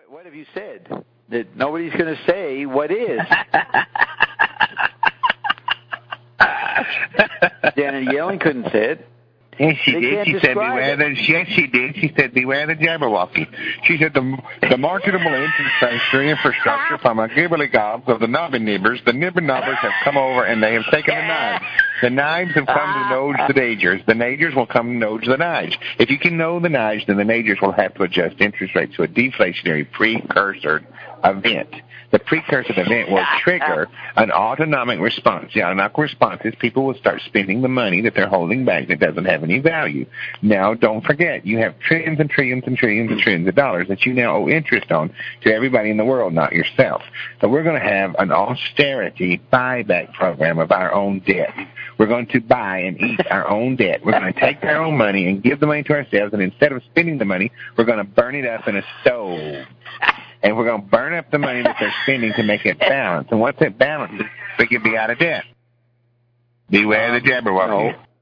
What have you said? That nobody's going to say what is. Janet Yellen couldn't say it. Yes, she did. She said, beware the... Yes, she did. She said, beware the Jabberwocky. She said, the marketable infrastructure from a gibbly gobs of the nobby nibbers, the nibber nobbers have come over and they have taken the knives. The knives have come to nose the nagers. The nagers will come to nose the knives. If you can know the knives, then the nagers will have to adjust interest rates to a deflationary precursor event. The precursor event will trigger an autonomic response. The autonomic response is people will start spending the money that they're holding back that doesn't have any value. Now, don't forget, you have trillions and trillions and trillions and trillions of dollars that you now owe interest on to everybody in the world, not yourself. So we're going to have an austerity buyback program of our own debt. We're going to buy and eat our own debt. We're going to take our own money and give the money to ourselves, and instead of spending the money, we're going to burn it up in a stove. And we're going to burn up the money that they're spending to make it balance. And once it balances, we can be out of debt. Beware the Jabberwocky. No.